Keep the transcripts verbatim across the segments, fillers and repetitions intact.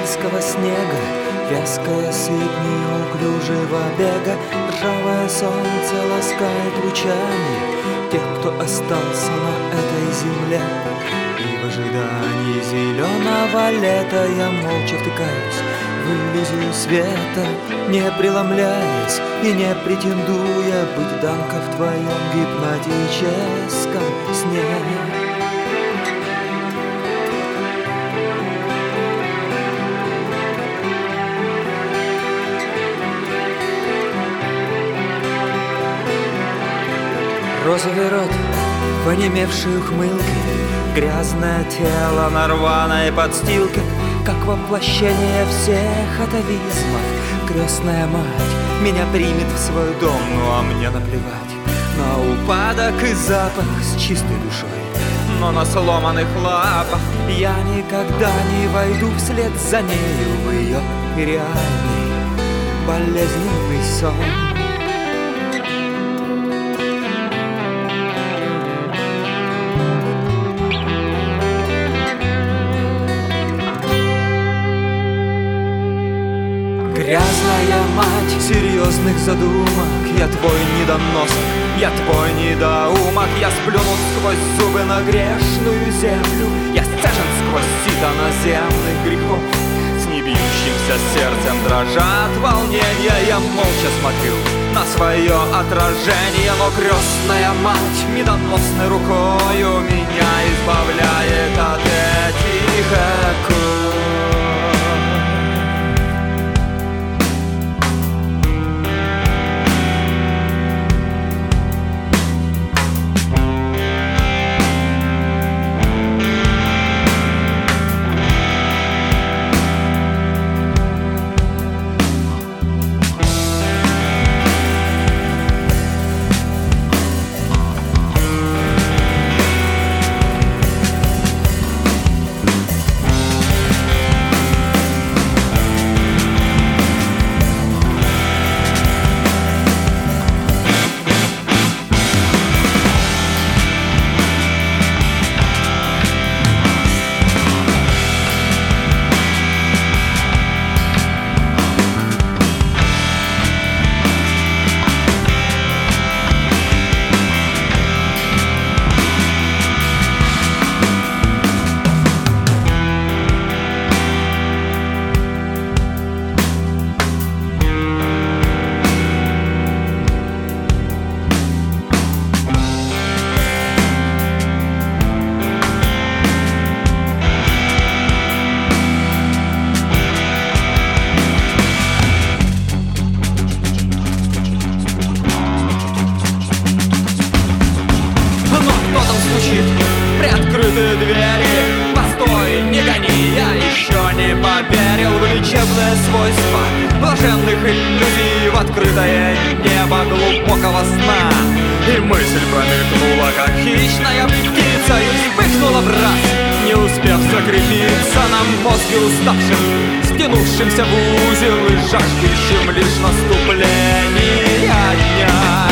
апрельского снега, вязкая сыпь неуклюжего бега, ржавое солнце ласкает лучами тех, кто остался на этой земле. И в ожидании зеленого лета я молча втыкаюсь в иллюзию света, не преломляясь и не претендуя быть Данка в твоем гипнотическом сне. Розовый рот в онемевшей ухмылке, грязное тело на рваной подстилке, как воплощение всех атовизмов. Крестная мать меня примет в свой дом, ну а мне наплевать на упадок и запах с чистой душой. Но на сломанных лапах я никогда не войду вслед за нею в ее реальный болезненный сон. Грязная мать серьезных задумок, я твой недоносок, я твой недоумок. Я сплюнул сквозь зубы на грешную землю, я стяжен сквозь сито наземных грехов. С небьющимся сердцем дрожат волнения, я молча смотрю на свое отражение. Но крестная мать медоносной рукою меня избавляет от этих оков. Приоткрытые двери, постой, не гони, я еще не поверил в лечебное свойство блаженных иллюзий, в открытое небо глубокого сна. И мысль промелькнула, как хищная птица, и вспыхнула в раз, не успев закрепиться на мозге уставшим, стянувшимся в узел и жаждущим лишь наступления дня.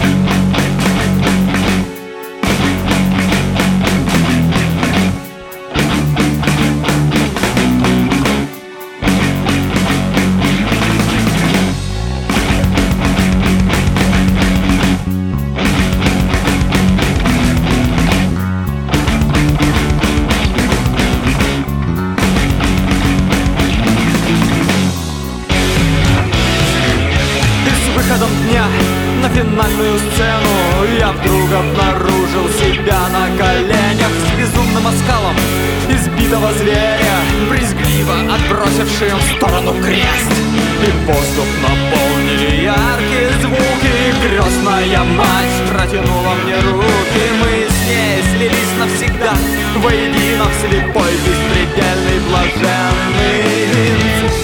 Дня на финальную сцену я вдруг обнаружил себя на коленях с безумным оскалом избитого зверя, брезгливо отбросившим в сторону крест. И воздух наполнили яркие звуки, крестная мать протянула мне руки. Мы с ней слились навсегда воедино в слепой беспредельный блаженный венец.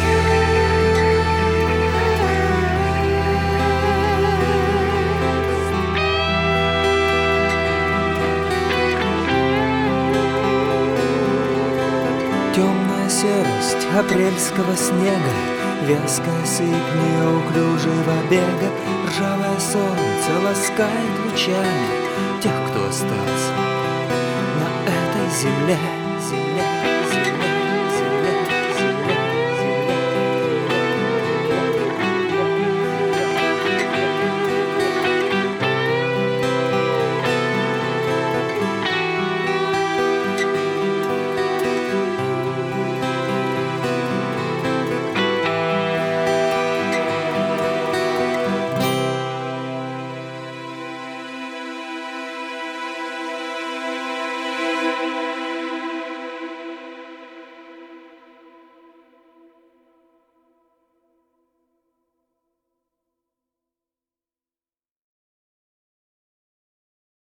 Темная серость апрельского снега, вязкая сыпь неуклюжего бега, ржавое солнце ласкает лучами тех, кто остался на этой земле, земле.